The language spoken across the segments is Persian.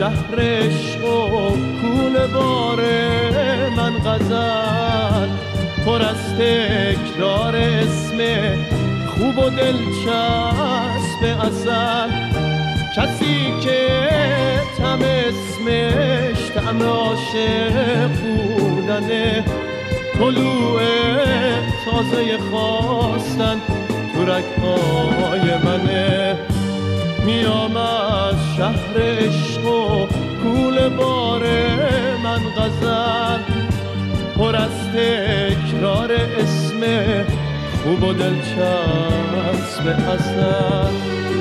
شهر عشق و کوله بار من غزل پر از تکرار اسم خوب و دلچسب اصل. کسی که طعم اسمش طعم عاشق بودنه، طلوع تازه خواستن تو رگ‌های منه. میام از شهر عشق و کوله بار من غزل پر از تکرار اسم خوب و دلچسب اصل.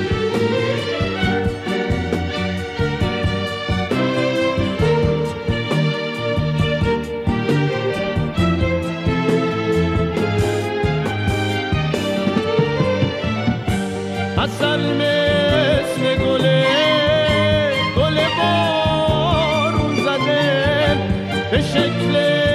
اصل مثل گله بارون زده به شکل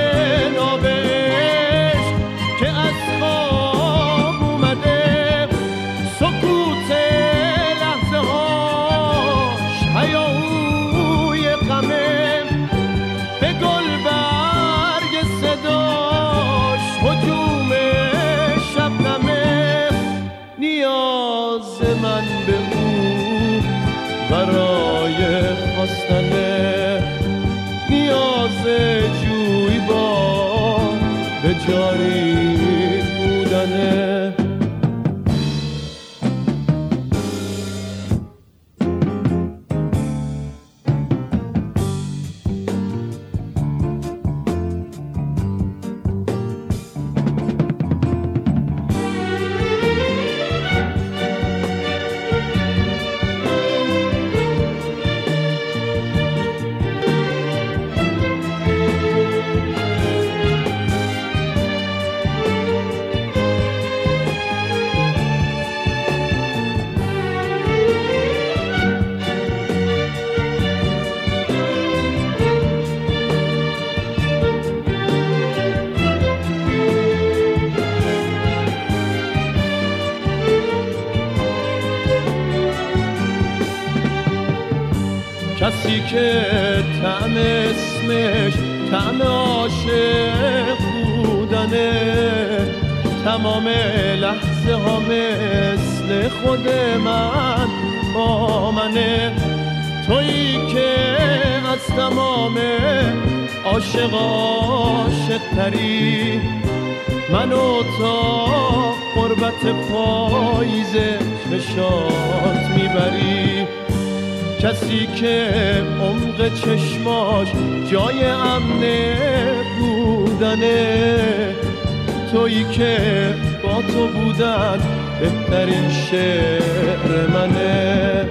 نابش که از خواب اومده. سکوت لحظه هاش هیاهوی غمه، به گل برگ صداش هجوم شبنمه. نیاز من به او برای خواستنه، نیاز جویبار به جاری بودنه. کسی که طعم اسمش طعم عاشق بودنه، تمام لحظه ها مثل خود من با منه. تویی که از تمام عاشق تری، منو تا قربت پاییز چشات میبری. کسی که عمق چشماش جای امن بودنه، تویی که با تو بودن بهترین شعر منه.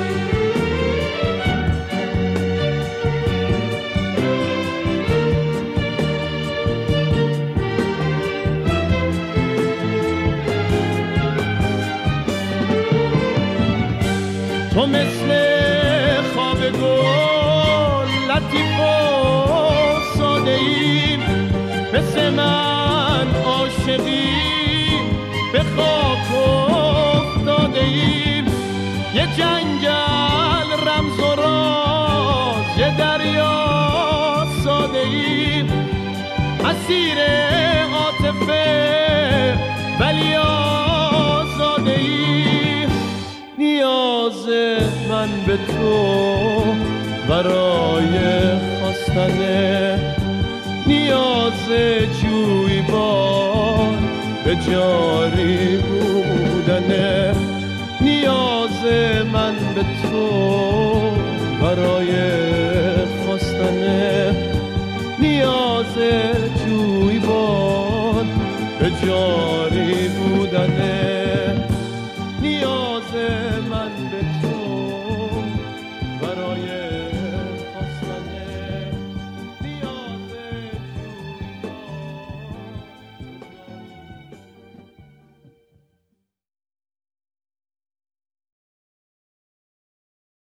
تو مثل خواب گل لطیف و ساده ای، مثل من عاشقی به خاک افتاده ای. یه جنگل رمز و راز، یه دریا ساده ای، اسیر عاطفه ولی آزاده ای. نیاز من به تو برای خواستنه، نیاز جویبار به جاری بودنه. نیاز من به تو برای